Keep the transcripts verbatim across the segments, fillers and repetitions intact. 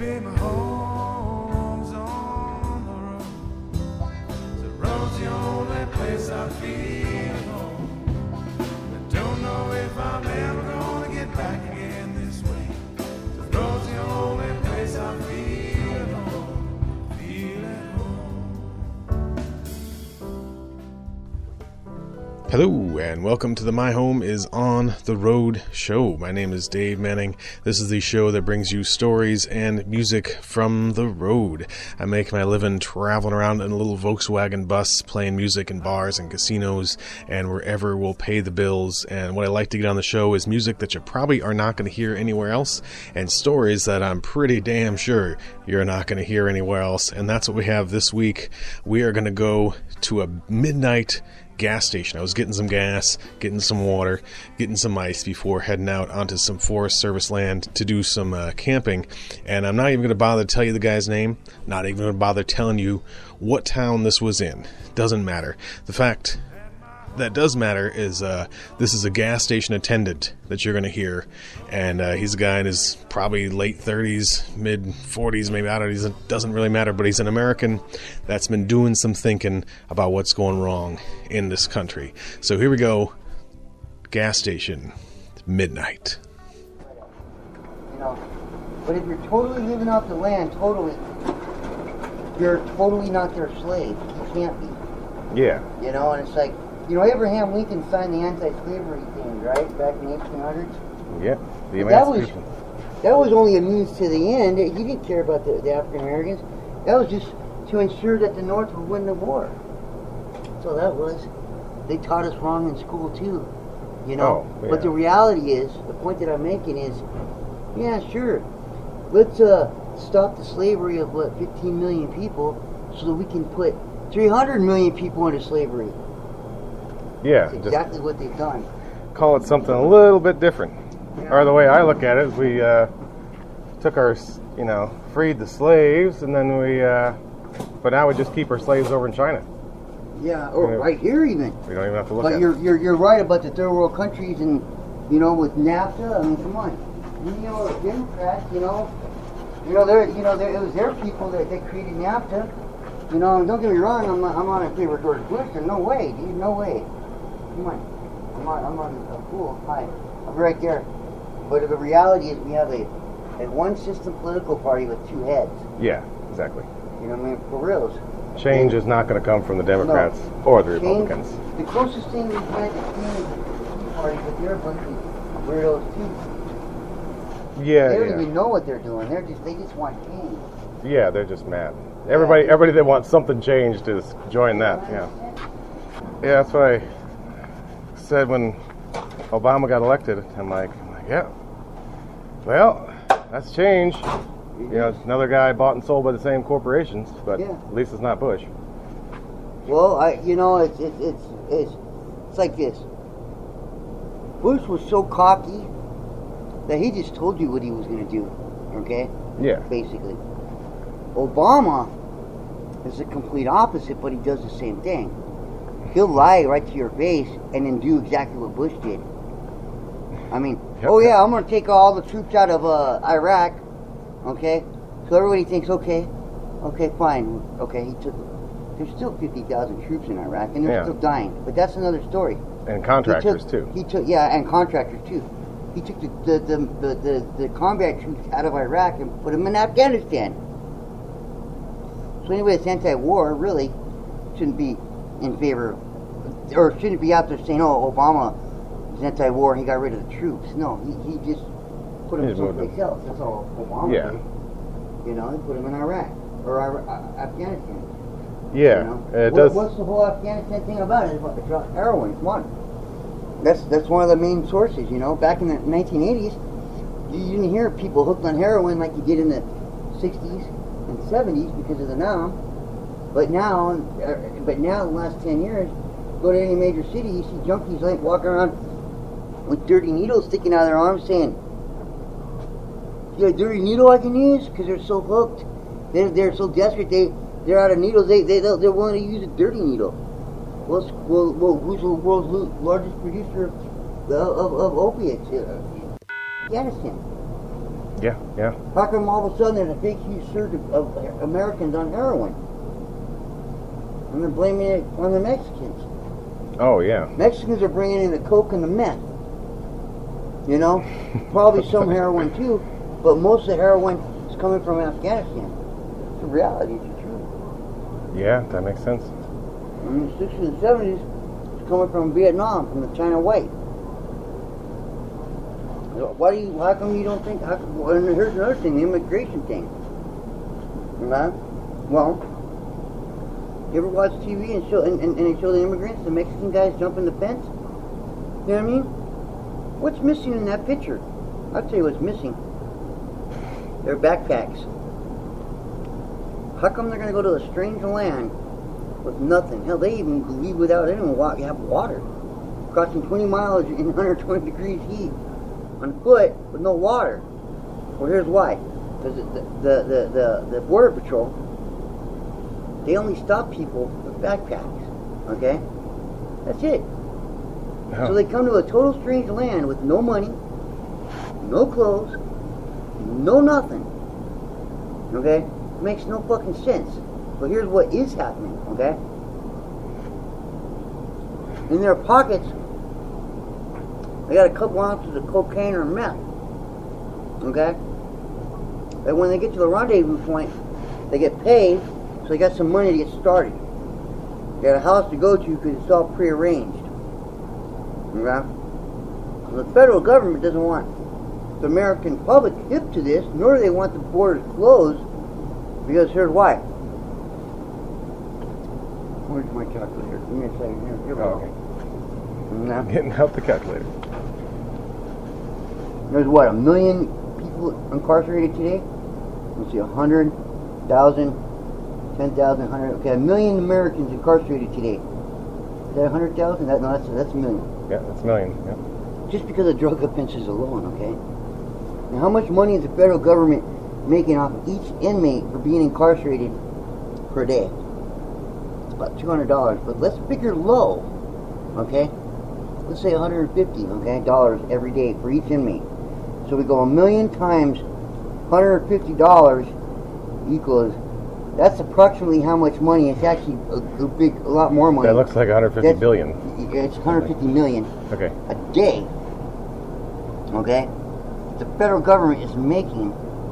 Baby, my home's on the road. The road's the only place I feel home. I don't know if I'm ever gonna get back again this way. The road's the only place I feel home. Feel at home. Hello and welcome to the My Home is on the Road show. My name is Dave Manning. This is the show that brings you stories and music from the road. I make my living traveling around in a little Volkswagen bus, playing music in bars and casinos and wherever will pay the bills. And what I like to get on the show is music that you probably are not going to hear anywhere else, and stories that I'm pretty damn sure you're not going to hear anywhere else. And that's what we have this week. We are going to go to a midnight gas station. I was getting some gas, getting some water, getting some ice before heading out onto some Forest Service land to do some uh, camping. And I'm not even going to bother to tell you the guy's name, not even going to bother telling you what town this was in. Doesn't matter. The fact that does matter is uh, this is a gas station attendant that you're going to hear, and uh, he's a guy in his probably late thirties, mid forties, maybe. I don't know, it doesn't really matter, but he's an American that's been doing some thinking about what's going wrong in this country. So here we go. Gas station, midnight. You know, but if you're totally living off the land, totally, you're totally not their slave. You can't be. Yeah. You know, and it's like, you know, Abraham Lincoln signed the anti-slavery thing, right, back in the eighteen hundreds? Yeah, the that was, Emancipation. that was only a means to the end. He didn't care about the, the African Americans. That was just to ensure that the North would win the war. So that was. They taught us wrong in school, too. You know? Oh, yeah. But the reality is, the point that I'm making is, yeah, sure. Let's uh, stop the slavery of, what, fifteen million people so that we can put three hundred million people into slavery. Yeah. That's exactly what they've done. Call it something a little bit different. Yeah. Or the way I look at it is we uh, took our, you know, freed the slaves, and then we, uh, but now we just keep our slaves over in China. Yeah, or we, right here even. We don't even have to look but at you're, it. But you're, you're right about the third world countries, and, you know, with NAFTA, I mean, come on. You know, the Democrats, you know, you know, they're, you know, they're, it was their people that they created NAFTA. You know, and don't get me wrong, I'm not, I'm not in favor of George Bush, and no way, dude, no way. Come on, I'm not, I'm not a fool. Hi, I'm right there. But the reality is, we have a, a one-system political party with two heads. Yeah, exactly. You know what I mean? For reals. Change and, is not going to come from the Democrats no, or the change, Republicans. The closest thing we've had to change is the Tea Party, but they're a bunch of weirdos too. Yeah, They don't yeah. even know what they're doing. They're just, they just want change. Yeah, they're just mad. Everybody, yeah. everybody that wants something changed is join that. Yeah. Yeah, that's what I said when Obama got elected. I'm like, I'm like, yeah. Well, that's change. You know, it's another guy bought and sold by the same corporations, but yeah. At least it's not Bush. Well, I, you know, it's it's it's it's, it's like this. Bush was so cocky that he just told you what he was going to do. Okay. Yeah. Basically, Obama is the complete opposite, but he does the same thing. He'll lie right to your face and then do exactly what Bush did. I mean, yep. oh yeah, I'm going to take all the troops out of uh, Iraq, okay? So everybody thinks, okay, okay, fine, okay, he took, there's still fifty thousand troops in Iraq, and they're yeah. still dying, but that's another story. And contractors, he took, too. He took, yeah, and contractors, too. He took the, the, the, the, the, the combat troops out of Iraq and put them in Afghanistan. So anybody that's anti-war really shouldn't be in favor, or shouldn't be out there saying, oh, Obama is anti-war, he got rid of the troops. No, he, he just put them someplace else. That's all Obama yeah. did. You know, he put them in Iraq, or Iraq, uh, Afghanistan. Yeah, you know? it what, does. What's the whole Afghanistan thing about? It's about the heroin, come on. That's, that's one of the main sources, you know. Back in the nineteen eighties, you didn't hear people hooked on heroin like you did in the sixties and seventies because of the now. But now, but now, in the last ten years, go to any major city, you see junkies like walking around with dirty needles sticking out of their arms, saying, "You got a dirty needle I can use?" Because they're so hooked, they're they're so desperate, they they're out of needles. They they they're willing to use a dirty needle. Well, well, well who's the world's largest producer of of, of opiates? Uh, Afghanistan. Yeah, yeah. How come all of a sudden there's a big, huge surge of, of Americans on heroin? And they're blaming it on the Mexicans. Oh, yeah. Mexicans are bringing in the coke and the meth. You know? Probably some heroin too, but most of the heroin is coming from Afghanistan. It's the reality, it's the truth. Yeah, that makes sense. In the sixties and seventies, it's coming from Vietnam, from the China White. Why do you, how come you don't think, how come, and here's another thing, the immigration thing. You know? Well, you ever watch T V and show and, and, and they show the immigrants, the Mexican guys jumping the fence? You know what I mean? What's missing in that picture? I'll tell you what's missing. Their backpacks. How come they're going to go to a strange land with nothing? Hell, they even leave without anyone walk, have water. Crossing twenty miles in one hundred twenty degrees heat on foot with no water. Well, here's why. Because the, the, the, the, the Border Patrol, they only stop people with backpacks. Okay? That's it. Oh. So they come to a total strange land with no money, no clothes, no nothing. Okay? It makes no fucking sense. But here's what is happening, okay? In their pockets, they got a couple ounces of cocaine or meth. Okay? And when they get to the rendezvous point, they get paid, so they got some money to get started. They got a house to go to because it's all prearranged. Okay? And the federal government doesn't want the American public hip to this, nor do they want the borders closed, because here's why. Where's my calculator? Give me a second here. Here we Oh, go. okay. Now, Getting out the calculator. there's what, a million people incarcerated today? Let's see, a hundred thousand, ten thousand, hundred. Okay, a million Americans incarcerated today. Is that a hundred thousand? That, no, that's, that's a million. Yeah, that's a million. Yeah. Just because of drug offenses alone, okay? Now, how much money is the federal government making off of each inmate for being incarcerated per day? It's about two hundred dollars, but let's figure low, okay? Let's say one hundred fifty, okay, dollars every day for each inmate. So we go a million times one hundred fifty dollars equals, that's approximately how much money. It's actually a, a big, a lot more money. That looks like one hundred fifty That's- billion. It's one hundred fifty million Okay. a day, okay? The federal government is making,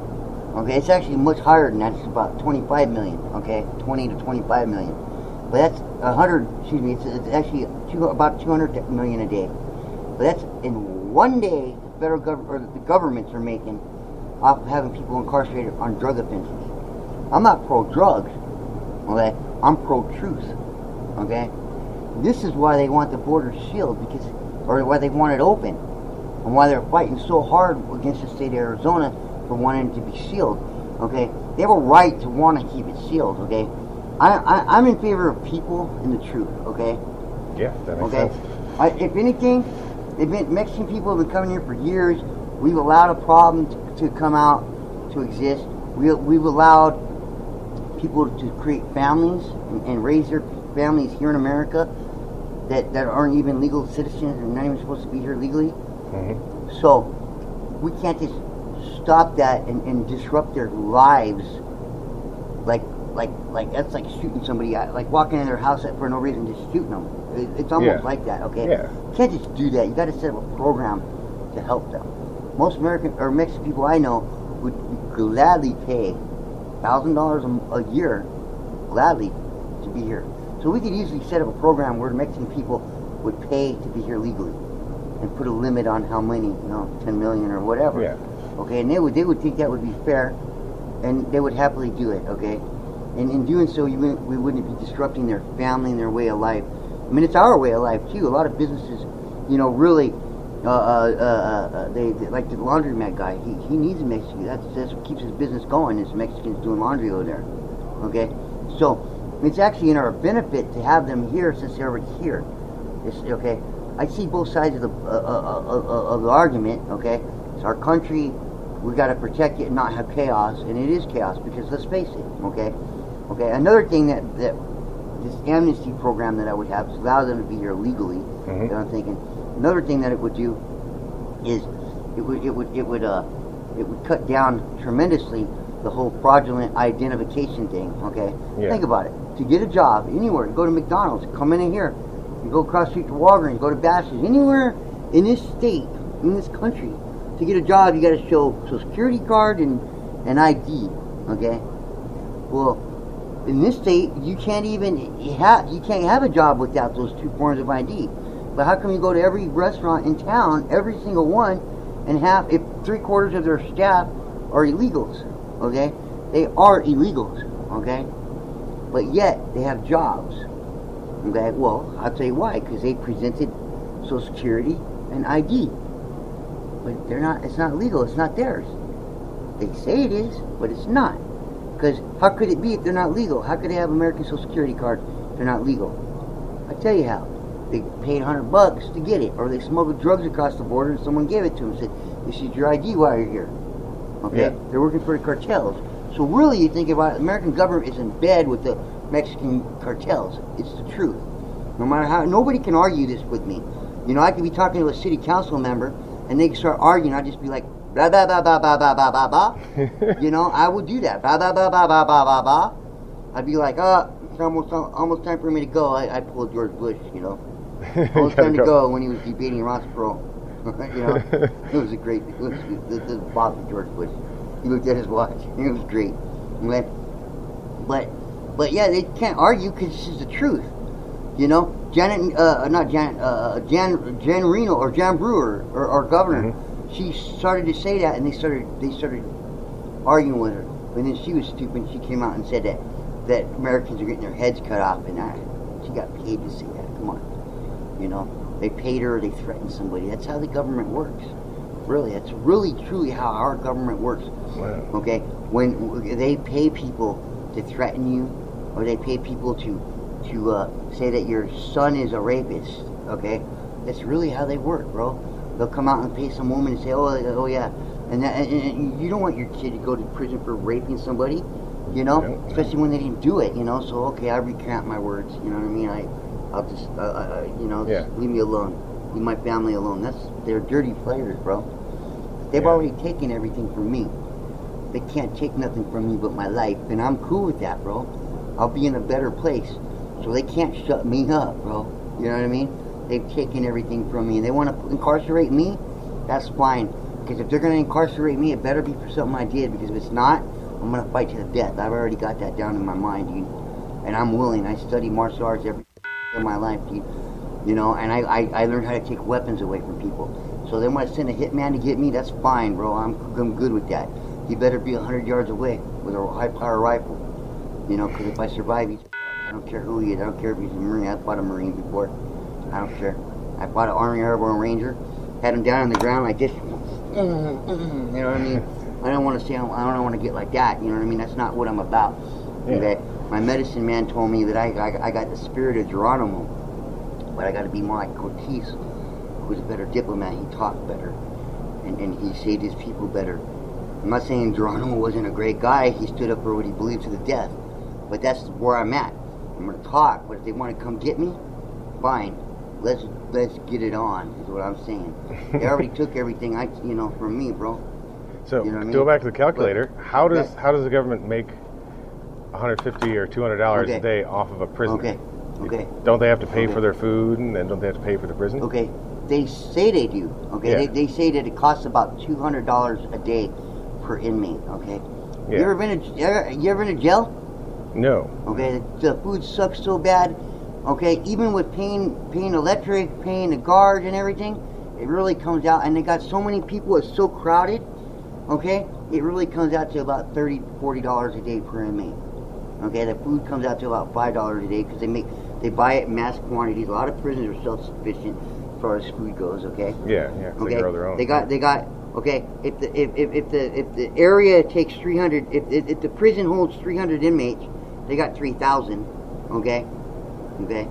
okay, it's actually much higher than that. It's about twenty-five million, okay? twenty to twenty-five million. But that's one hundred, excuse me, it's, it's actually two, about two hundred million a day. But that's in one day the federal government, or the governments are making off of having people incarcerated on drug offenses. I'm not pro-drugs, okay? I'm pro-truth, okay? This is why they want the border sealed, because, or why they want it open, and why they're fighting so hard against the state of Arizona for wanting it to be sealed. Okay, they have a right to want to keep it sealed. Okay, I, I I'm in favor of people and the truth. Okay, Yeah, that makes okay. sense. I, if anything, they've been Mexican people have been coming here for years. We've allowed a problem to, to come out to exist. We we've allowed people to create families and, and raise their families here in America that, that aren't even legal citizens and not even supposed to be here legally. Mm-hmm. So we can't just stop that and, and disrupt their lives. Like like like that's like shooting somebody out, like walking in their house for no reason, just shooting them. It, it's almost Yeah. like that. Okay, Yeah. you can't just do that. You got to set up a program to help them. Most American or Mexican people I know would gladly pay thousand dollars a year, gladly, to be here. So we could easily set up a program where Mexican people would pay to be here legally, and put a limit on how many, you know, ten million or whatever. Yeah. Okay, and they would they would think that would be fair, and they would happily do it. Okay, and in doing so, you wouldn't, we wouldn't be disrupting their family and their way of life. I mean, it's our way of life too. A lot of businesses, you know, really. Uh, uh, uh, uh, they, they like the laundromat guy. He he needs a Mexican. That's that's what keeps his business going. Is Mexicans doing laundry over there? Okay, so it's actually in our benefit to have them here since they're already here. It's, okay, I see both sides of the uh, uh, uh, of the argument. Okay, it's our country. We got to protect it and not have chaos, and it is chaos because let's face it. Okay, okay. Another thing that that this amnesty program that I would have allow them to be here legally. Mm-hmm. That I'm thinking. Another thing that it would do is it would it would it would uh it would cut down tremendously the whole fraudulent identification thing, okay? Yeah. Think about it. To get a job anywhere, go to McDonald's, come in here, you go across the street to Walgreens, go to Bass's, anywhere in this state, in this country, to get a job, you got to show Social Security card and an I D, okay? Well, in this state, you can't even have, you can't have a job without those two forms of I D. But how come you go to every restaurant in town, every single one, and have, if three quarters of their staff are illegals, okay? They are illegals, okay? But yet, they have jobs, okay? Well, I'll tell you why, because they presented Social Security and I D. But they're not, it's not legal, it's not theirs. They say it is, but it's not. Because how could it be if they're not legal? How could they have American Social Security card if they're not legal? I tell you how. They paid a hundred bucks to get it, or they smuggled drugs across the border and someone gave it to them and said, this is your I D while you're here. Okay? Yeah. They're working for the cartels. So really, you think about it, the American government is in bed with the Mexican cartels. It's the truth. No matter how, nobody can argue this with me. You know, I could be talking to a city council member, and they can start arguing. I'd just be like, blah, blah, blah, blah, blah, blah, blah, blah, blah. You know, I would do that. Blah, blah, blah, blah, blah, blah, blah, blah. I'd be like, oh, it's almost, almost time for me to go. I, I pulled George Bush, you know. Almost time to go. go when he was debating Ross Perot. You know, it was a great, it was the, the boss of George Bush. He looked at his watch. It was great. But, but, but yeah, they can't argue because this is the truth. You know, Janet, uh, not Janet, uh, Jan, Jan Reno or Jan Brewer, or our governor, mm-hmm. she started to say that, and they started, they started arguing with her. And then she was stupid. She came out and said that that Americans are getting their heads cut off, and that she got paid to say that. Come on, you know, they paid her, they threatened somebody. That's how the government works. Really, that's really truly how our government works. Wow. Okay, when they pay people to threaten you, or they pay people to to uh, say that your son is a rapist, okay, that's really how they work, bro. They'll come out and pay some woman and say, oh, oh yeah, and, that, and, and you don't want your kid to go to prison for raping somebody, you know, yeah. especially when they didn't do it, you know. So okay, I recant my words, you know what I mean? I, I'll just, uh, uh, you know, yeah. just leave me alone, leave my family alone. That's they're dirty players, bro. They've yeah. already taken everything from me. They can't take nothing from me but my life, and I'm cool with that, bro. I'll be in a better place. So they can't shut me up, bro. You know what I mean? They've taken everything from me. They want to incarcerate me? That's fine. Because if they're going to incarcerate me, it better be for something I did. Because if it's not, I'm going to fight to the death. I've already got that down in my mind, dude. And I'm willing. I study martial arts every in my life, dude. You know, and I, I, I learned how to take weapons away from people. So they want to send a hitman to get me? That's fine, bro. I'm, I'm good with that. He better be one hundred yards away with a high-power rifle. You know, because if I survive, he's... I don't care who he is. I don't care if he's a Marine. I fought a Marine before. I don't care. I fought an Army Airborne Ranger. Had him down on the ground like this. You know what I mean? I don't want to say, I don't want to get like that. You know what I mean? That's not what I'm about. Yeah. Okay? My medicine man told me that I, I, I got the spirit of Geronimo. But I got to be more like Cortez, who was a better diplomat. He talked better. And, and he saved his people better. I'm not saying Geronimo wasn't a great guy. He stood up for what he believed to the death. But that's where I'm at. I'm gonna talk, but if they want to come get me, fine. Let's let's get it on. Is what I'm saying. They already took everything I, you know, from me, bro. So you know what I go mean? back to the calculator. But, how does that, how does the government make one hundred fifty or two hundred dollars okay. a day off of a prisoner? Okay. Okay. Don't they have to pay okay. for their food, and then don't they have to pay for the prison? Okay. They say they do. Okay. Yeah. They, they say that it costs about two hundred dollars a day per inmate. Okay. Yeah. You ever been a, you ever, you ever in a jail? No. Okay, the, the food sucks so bad. Okay, even with paying paying electric, paying the guard and everything, it really comes out. And they got so many people, it's so crowded. Okay, it really comes out to about thirty, forty dollars a day per inmate. Okay, the food comes out to about five dollars a day because they make they buy it in mass quantities. A lot of prisons are self-sufficient as far as food goes. Okay. Yeah, yeah. Okay. They grow their own. They got they got. Okay, if the if, if, if the if the area takes three hundred, if, if if the prison holds three hundred inmates, they got three thousand. Okay, okay.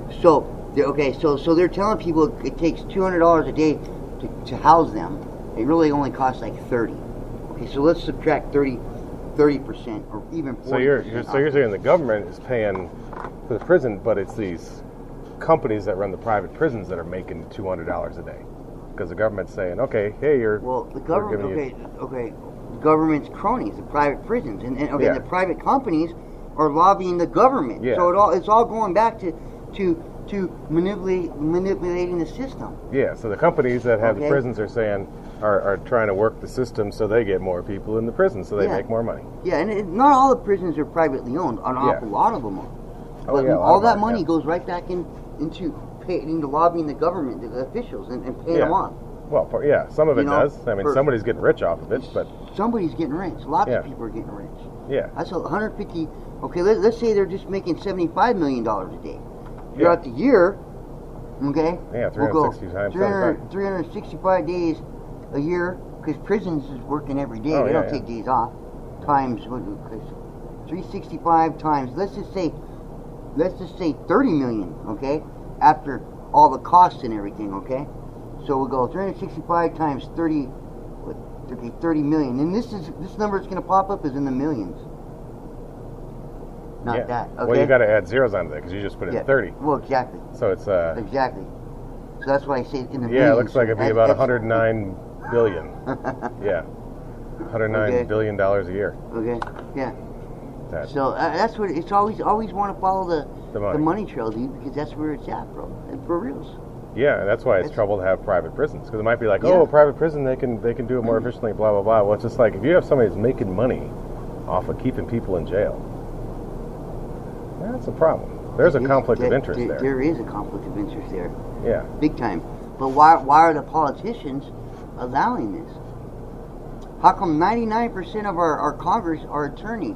So they're okay. So so they're telling people it takes two hundred dollars a day to, to house them. It really only costs like thirty. Okay, so let's subtract thirty percent or even forty percent. So you're, you're so you're saying the government is paying for the prison, but it's these companies that run the private prisons that are making two hundred dollars a day. because the government's saying, okay, hey, you're Well, the we're government, giving okay, you- okay, the government's cronies, the private prisons, and, and okay, Yeah. the private companies are lobbying the government. Yeah. So it all it's all going back to to to manipulate manipulating the system. Yeah, so the companies that have Okay. the prisons are saying are, are trying to work the system so they get more people in the prison, so they Yeah. make more money. Yeah, and it, not all the prisons are privately owned. An Yeah. awful lot of them are. Oh, But yeah, a lot all of that them, money yeah. goes right back in into pay, into lobbying the government, the officials, and, and paying Yeah. them off. Well, for, yeah, some of it You know, does. I mean, for- somebody's getting rich off of it, but Somebody's getting rich. Lots Yeah. of people are getting rich. yeah, That's a one hundred fifty. Okay, let, let's say they're just making seventy-five million dollars a day. Throughout the year, okay, Yeah, we'll go three hundred sixty times three hundred, seventy-five. three hundred sixty-five days a year, because prisons is working every day. Oh, they yeah, don't yeah. take days off. Times what? three hundred sixty-five times. Let's just say, let's just say thirty million. Okay, after all the costs and everything. Okay, so we'll go three hundred sixty-five times thirty. What? Okay, thirty million. And this is this number that's going to pop up is in the millions. Not yeah. that. Okay. Well, you got to add zeros onto that because you just put in Yeah. thirty. Well, exactly. So it's uh, Exactly. So that's why I say in the yeah, it millions. looks like it'd be That's- about that's- one hundred nine billion. Yeah, one hundred nine Okay. billion dollars a year. Okay. Yeah. That, So uh, that's what it's always always want to follow the The money. the money trail, dude, because that's where it's at, bro. And for reals. yeah, and that's why it's It's- trouble to have private prisons because it might be like, Yeah. oh, private prison, they can they can do it more efficiently, blah blah blah. Well, it's just like if you have somebody that's making money off of keeping people in jail, that's a problem. There's a It's- conflict of there- interest there. there. There is a conflict of interest there, Yeah, big time. But why why are the politicians allowing this? How come ninety-nine percent of our, our Congress are attorneys?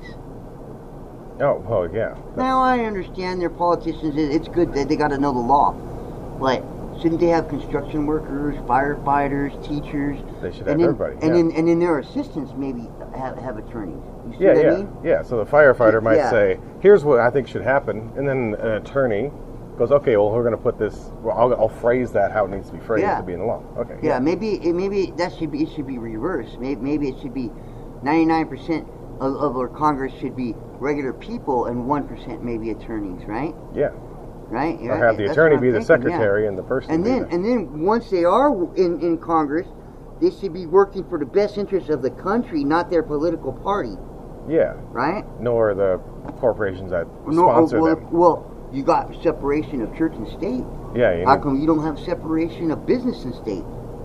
oh, oh yeah. Now I understand they're politicians. it- It's good that they got to know the law, but shouldn't they have construction workers, firefighters, teachers? They should and have then, everybody, And yeah. then and then their assistants maybe have, have attorneys. You see Yeah, what yeah, I mean? yeah. So the firefighter might Yeah. say, "Here's what I think should happen," and then an attorney goes, "Okay, well, we're going to put this. Well, I'll, I'll phrase that how it needs to be phrased Yeah. to be in the law." Okay. Yeah, maybe it, maybe that should be it should be reversed. Maybe, maybe it should be ninety-nine percent of, of our Congress should be regular people and one percent maybe attorneys, right? Yeah. Right? Or Yeah, have the that's attorney what be I'm the thinking, yeah. secretary and the person. And be then the- and then once they are in, in Congress, they should be working for the best interest of the country, not their political party, yeah. right? Nor the corporations that No, sponsor well, them. well, you got separation of church and state. Yeah. You How need- come you don't have separation of business and state?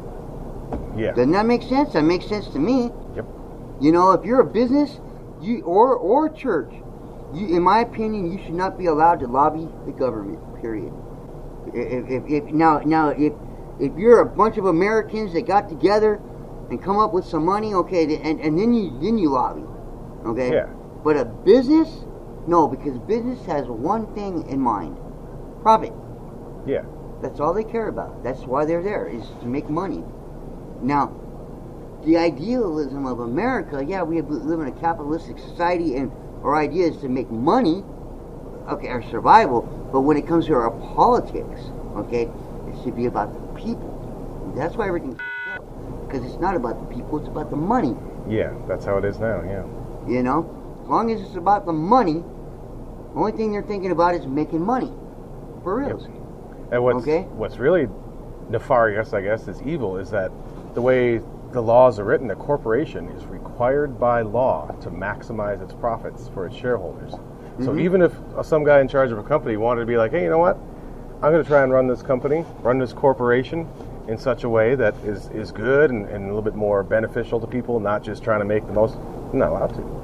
yeah. Doesn't that make sense? That makes sense to me. Yep. You know, if you're a business, you or or church, you, in my opinion, you should not be allowed to lobby the government. Period. If, if, if now now if if you're a bunch of Americans that got together and come up with some money, okay, th- and and then you then you lobby, okay. Yeah. But a business, no, because business has one thing in mind: profit. Yeah. That's all they care about. That's why they're there, is to make money. Now, the idealism of America, yeah, we have, live in a capitalistic society and our idea is to make money, okay, our survival, but when it comes to our politics, okay, it should be about the people. And that's why everything's up, because it's not about the people, it's about the money, Yeah. That's how it is now. Yeah. you know? As long as it's about the money, the only thing they're thinking about is making money. For real. Yep. And what's Okay. what's really nefarious, I guess, is evil, is that the way the laws are written, a corporation is required by law to maximize its profits for its shareholders. So Mhm. even if uh, some guy in charge of a company wanted to be like, hey, you know what? I'm going to try and run this company, run this corporation in such a way that is, is good and, and a little bit more beneficial to people, not just trying to make the most. I'm not allowed to.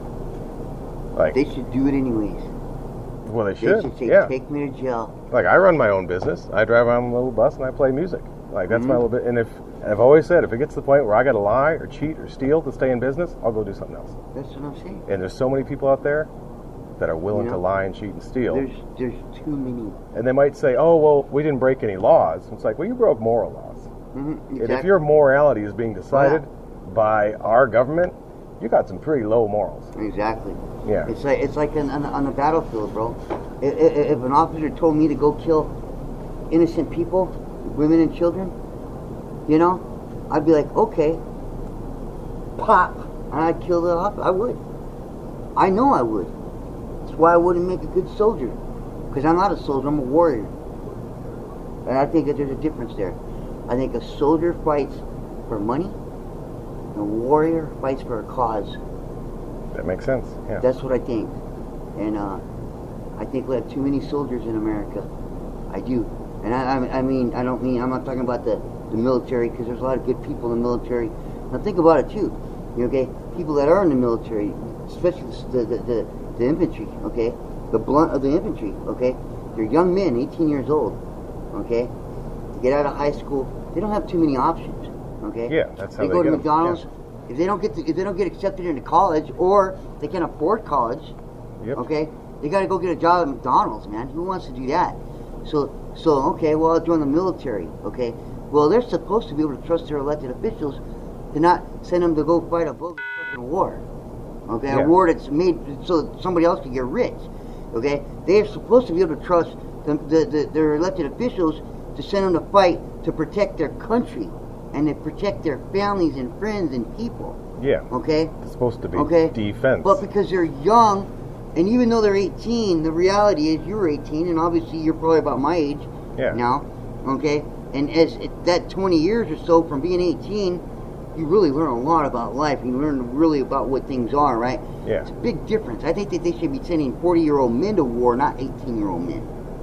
Like, They should do it anyways. well, they They should. should say, yeah. take me to jail. Like, I run my own business. I drive on a little bus and I play music. Like, that's my Mhm. little bit. And if and I've always said, if it gets to the point where I got to lie or cheat or steal to stay in business, I'll go do something else. That's what I'm saying. And there's so many people out there that are willing You know, to lie and cheat and steal. There's there's too many. And they might say, oh, well, we didn't break any laws. It's like, well, you broke moral laws. Mm-hmm, And if your morality is being decided by our government, you got some pretty low morals. Exactly. Yeah. It's like it's like on, on, on the battlefield, bro. If, if, if an officer told me to go kill innocent people, women and children, you know, I'd be like, okay, pop, and I'd kill the officer. I would. I know I would. That's why I wouldn't make a good soldier, because I'm not a soldier. I'm a warrior, and I think that there's a difference there. I think a soldier fights for money, and a warrior fights for a cause. That makes sense. Yeah. That's what I think. And uh, I think we have too many soldiers in America. I do. And I, I, I mean, I don't mean, I'm not talking about the, the military, because there's a lot of good people in the military. Now think about it too. Okay, people that are in the military, especially the the, the, the infantry, okay, the blunt of the infantry, okay, they're young men, eighteen years old, okay, to get out of high school, they don't have too many options, okay. Yeah, that's how they, they go to get 'em, McDonald's. yeah. If they don't get to, if they don't get accepted into college, or they can't afford college, Yep. okay, they got to go get a job at McDonald's, man. Who wants to do that? So, so okay, well, I'll join the military, okay. Well, they're supposed to be able to trust their elected officials to not send them to go fight a bogus fucking war, okay, Yeah. a war that's made so that somebody else can get rich, okay. They're supposed to be able to trust the, the, the, their elected officials to send them to fight to protect their country and to protect their families and friends and people, Yeah. okay. It's supposed to be Okay. defense. But because they're young, and even though they're eighteen, the reality is you're eighteen, and obviously you're probably about my age Yeah. now, okay? And as it, that twenty years or so from being eighteen, you really learn a lot about life. You learn really about what things are, right? Yeah. It's a big difference. I think that they should be sending forty-year-old men to war, not eighteen-year-old men,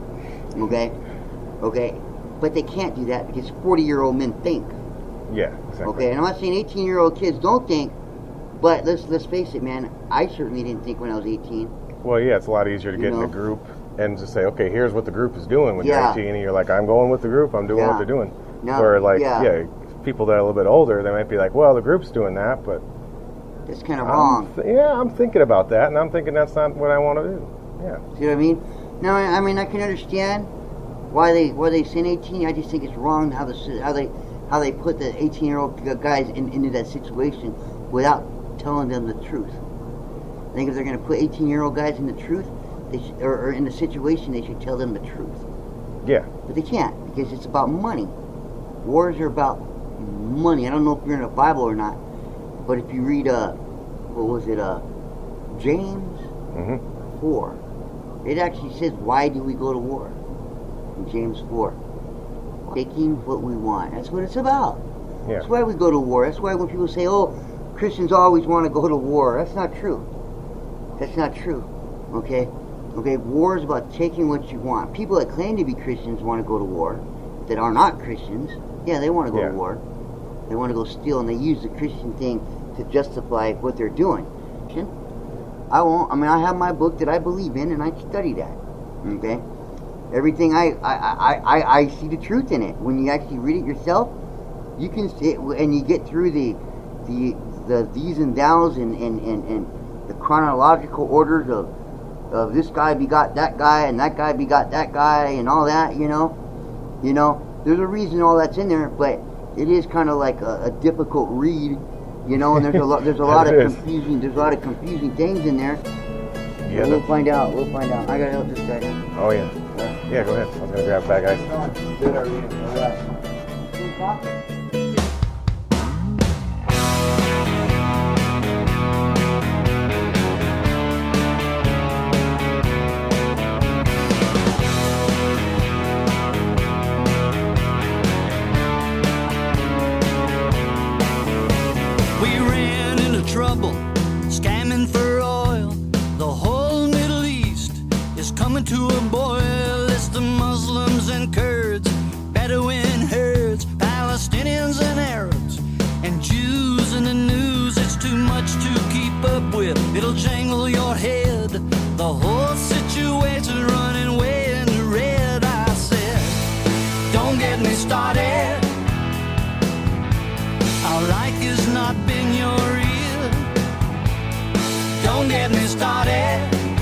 okay? Okay? But they can't do that because forty-year-old men think. Yeah, exactly. Okay, and I'm not saying eighteen-year-old kids don't think, but let's let's face it, man. I certainly didn't think when I was eighteen. Well, yeah, it's a lot easier to You get in know? a group and just say, okay, here's what the group is doing when Yeah. you're eighteen, and you're like, I'm going with the group, I'm doing Yeah. what they're doing. No, Or like, yeah. yeah. people that are a little bit older, they might be like, well, the group's doing that, but That's kind of I'm wrong. th- yeah, I'm thinking about that, and I'm thinking that's not what I want to do. Yeah. See what I mean? Now, I I mean, I can understand why they why they send eighteen. I just think it's wrong how the how they how they put the eighteen-year-old guys in, into that situation without telling them the truth. I think if they're going to put eighteen-year-old guys in the truth, they should, or, or in the situation, they should tell them the truth. Yeah. But they can't because it's about money. Wars are about money. I don't know if you're in the Bible or not, but if you read uh, what was it, uh, James hmm four, it actually says, why do we go to war? In James four. Taking what we want. That's what it's about. Yeah. That's why we go to war. That's why when people say, oh, Christians always want to go to war, that's not true. That's not true. Okay? Okay, war is about taking what you want. People that claim to be Christians want to go to war, that are not Christians, yeah, they want to go Yeah. to war. They want to go steal, and they use the Christian thing to justify what they're doing. I won't. I mean, I have my book that I believe in, and I study that. Okay, everything I I, I, I, I see the truth in it. When you actually read it yourself, you can see it, and you get through the the the these and thous and and, and, and the chronological orders of of this guy begot that guy, and that guy begot that guy, and all that. You know, you know. There's a reason all that's in there, but it is kind of like a, a difficult read. You know, and there's a lot, there's a lot of It is. confusing, there's a lot of confusing things in there. Yeah. But we'll the- find out. We'll find out. I gotta help this guy. oh, yeah. Yeah, go ahead. I was going to grab a bag of ice. Good, are you? All right. Some coffee? We ran into trouble, scamming for oil. The whole Middle East is coming to a boil. It's the Muslims and Kurds, Bedouin herds, Palestinians and Arabs, and Jews in the news. It's too much to keep up with. It'll jangle your head. The whole situation's running way in the red. I said, don't get me started. Our life is not been your ear. Don't get me started.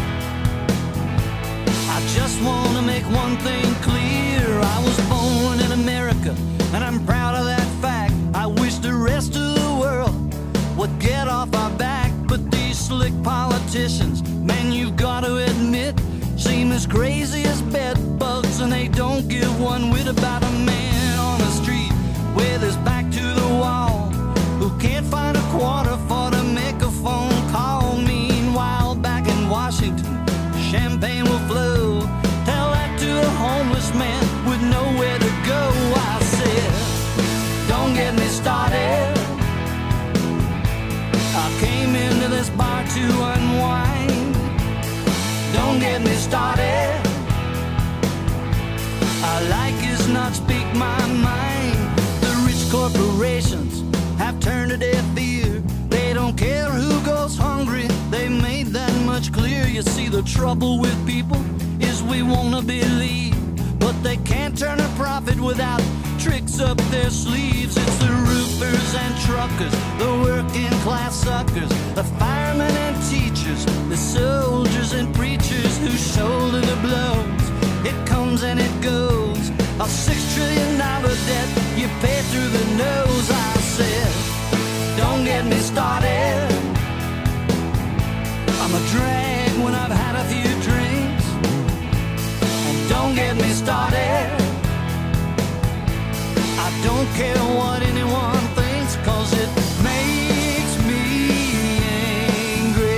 I just want to make one thing clear. I was born in America, and I'm proud of that fact. I wish the rest of the world would get off our back. But these slick politicians, man, you've got to admit, seem as crazy as bed bugs, and they don't give one whit about a man on the street with his back to the wall, who can't find a quarter for to make a phone call. Meanwhile, back in Washington, champagne will flow. Tell that to a homeless man with nowhere to go. I said, this bar to unwind. Don't get me started. I like is not speak my mind. The rich corporations have turned a deaf ear. They don't care who goes hungry. They made that much clear. You see, the trouble with people is we wanna believe, but they can't turn a profit without tricks up their sleeves. It's the roofers and truckers, the working class suckers, the firemen and teachers, the soldiers and preachers who shoulder the blows. It comes and it goes. A six trillion dollar debt you pay through the nose. I said, don't get me started. I'm a drag when I've had a few drinks. And don't get me started. I don't care what anyone thinks, 'cause it makes me angry.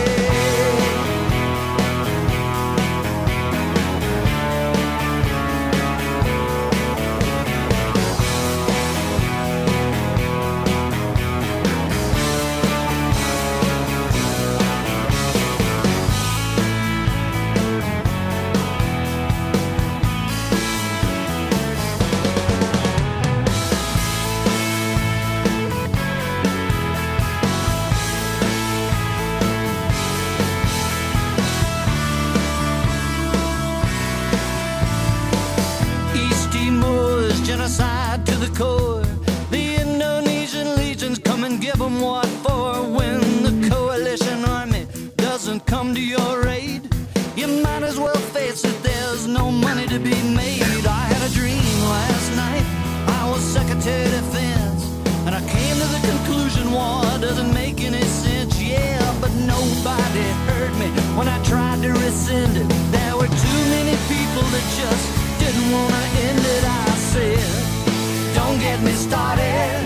Genocide to the core. The Indonesian legions come and give them what for. When the coalition army doesn't come to your aid, you might as well face it, there's no money to be made. I had a dream last night, I was Secretary of Defense, and I came to the conclusion war doesn't make any sense. Yeah, but nobody heard me when I tried to rescind it. There were too many people that just didn't want to end it. I said, don't get me started.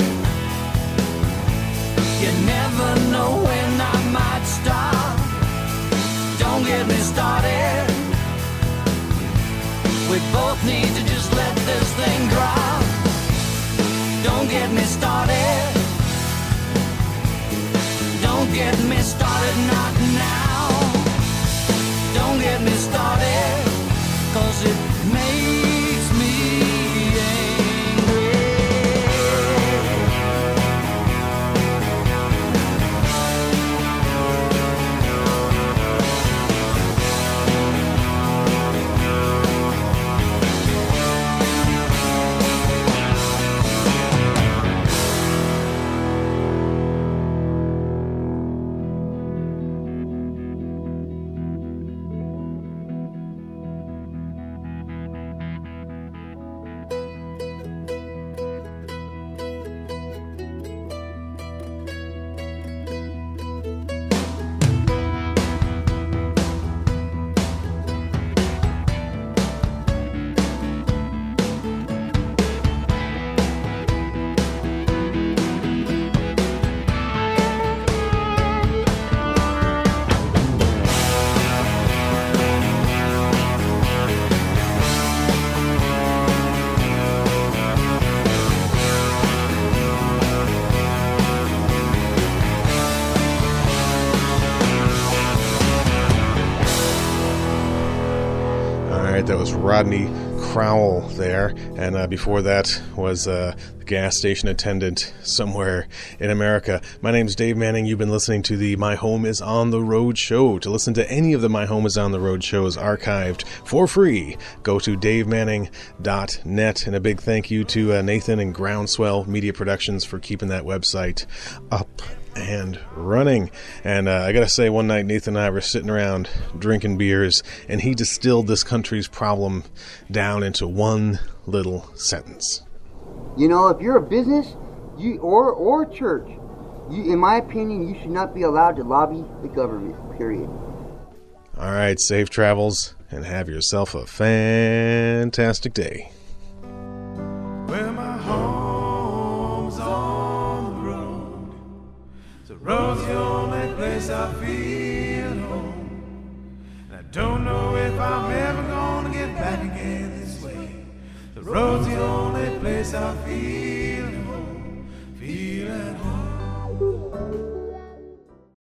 You never know when I might stop. Don't get me started. We both need to just let this thing drop. Don't get me started. Don't get me started, not now. Don't get me started, 'cause it makes me angry. That was Rodney Crowell there, and uh, before that was uh, the gas station attendant somewhere in America. My name's Dave Manning. You've been listening to the My Home is on the Road show. To listen to any of the My Home is on the Road shows archived for free, go to dave manning dot net. And a big thank you to uh, Nathan and Groundswell Media Productions for keeping that website up and running. And uh, I gotta say, one night Nathan and I were sitting around drinking beers, and he distilled this country's problem down into one little sentence. You know, if you're a business, you or or a church, you, in my opinion, you should not be allowed to lobby the government, period. All right, safe travels, and have yourself a fantastic day. Well, my home's on the road. The road's the only place I feel at home. And I don't know if I'm ever gonna get back again this way. The road's the only place I feel at home. Feel at home.